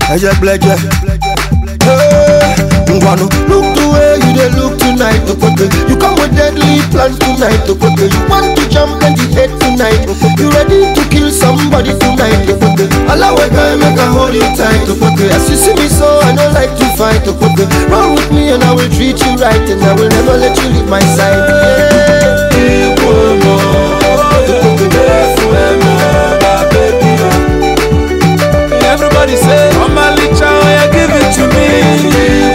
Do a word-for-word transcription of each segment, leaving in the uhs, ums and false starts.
Eje bleje. Hey, Ngwanu, look the way you dey look tonight, Okote. You come with deadly plans tonight, Okote. You want to jump and the head tonight, Okote. You ready to kill somebody tonight, Okote. Allah we can make I hold you tight, Okote. As you see me so, I don't like to fight, Okote. Run with me and I will treat you right, and I will never let you leave my side. Yeah. Everybody say, oh my little child, give it to me.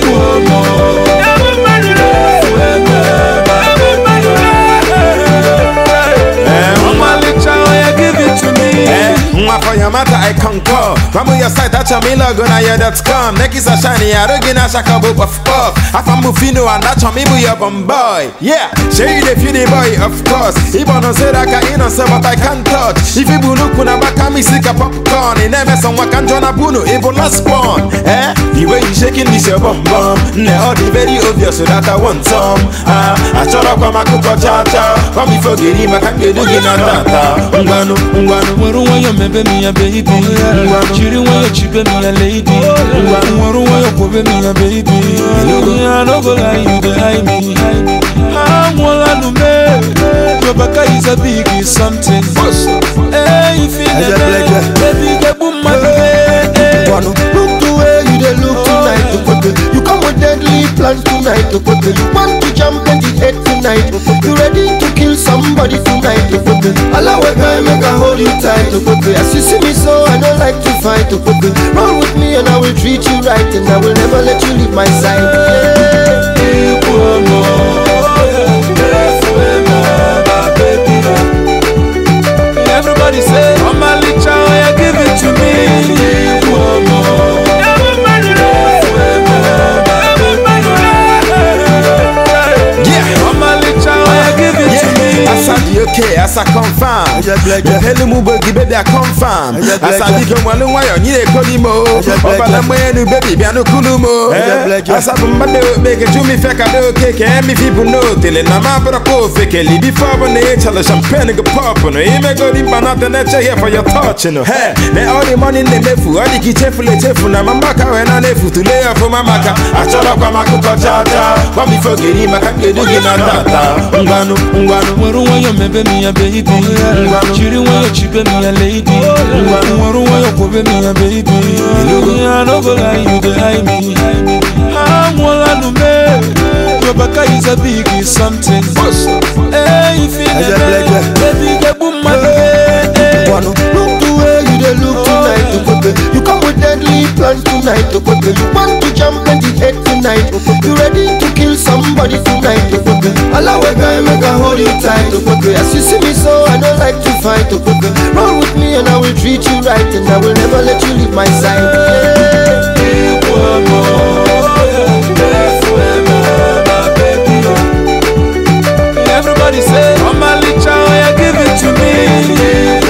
Oh my little child, give it to me. For your matter, I concur. From your side, that's a me logo, now you're that's come. Neck is a shiny, I don't get a shaka book of puff. I found Mufino and that's a me boy, boy. Yeah, show you the beauty boy, of course. Even on say that I can't say what I can't touch. If you look on a back, I'm sick of popcorn. In never someone can join a buno, able last spawn. Eh? The way you shaking this your bum bum. Now the very obvious so that I want some. Ah, I shut up on my cook or cha cha. Come before getting my can't get doing a tata. Ungano, ungano, Waruwa mebe mi ya baby, chiri wa yo chibe mi ya lady. Waruwa yo kobe mi ya baby, I no go lie you dey hide me. I'm all I know me. Your baka is a big something. Hey, if you never, baby get boom my baby. Look the way you dey look tonight, Okote. You come with deadly plans tonight, Okote. You want to jump and the head tonight, Okote. You ready to kill somebody tonight, Okote. Allah we can make I hold you tight, Okote. As you see me so, I don't like to fight, Okote. Run with me and I will treat you right, and I will never let you leave my side. Yeah. Everybody say, oh my little child, give it to me. Okay, as I confirm, the Pelimubo baby, I confirm. As I become one way, you need a Colimo. Over the baby, Biano Kulumo. As I make a Jimmy Feka, okay, and me people know till in a map of a coffee, before when they tell us champagne pop, and you may go in another nature here for your touch. Hey, they all the money in the lefu, all the kitchen, and I'm back when I left to lay off for my maca. I shut up on my cook, but before getting my can't get doing another. Ungano, Ungano, mebe mi ya baby, chiri wa yo chibe mi ya lady. Waruwa yo kobe mi ya baby, I no go lie you dey hide me. I'm all I know me. Your baka is a big something. Hey, if you never, baby get boom my baby. Look the way you dey look tonight, Okote. You come with deadly plans tonight, Okote. You want to jump and the head tonight, Okote. You ready to kill somebody tonight, Okote. Allah we can make I hold you tight, Okote. As you see me so, I don't like to fight, Okote. Run with me and I will treat you right, and I will never let you leave my side. Yeah. Everybody say, oh my little child, give it to me.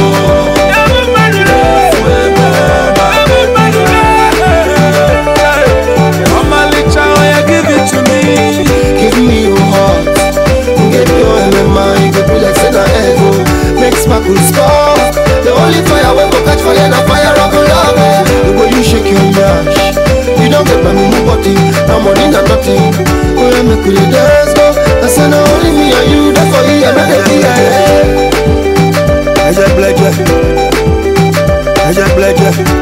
Oh my little child, give it to me. Give me your heart, give me your M M I, you be like Sena Ego. Make sparkle spark. The only fire we go catch fire, na fire of love. The way you shake your dash, you don't get my mini body, no money, no nothing. Oh yeah, make we dance go. I say no only me and you, that's for you and I get the air. I just bled you, I just bled you.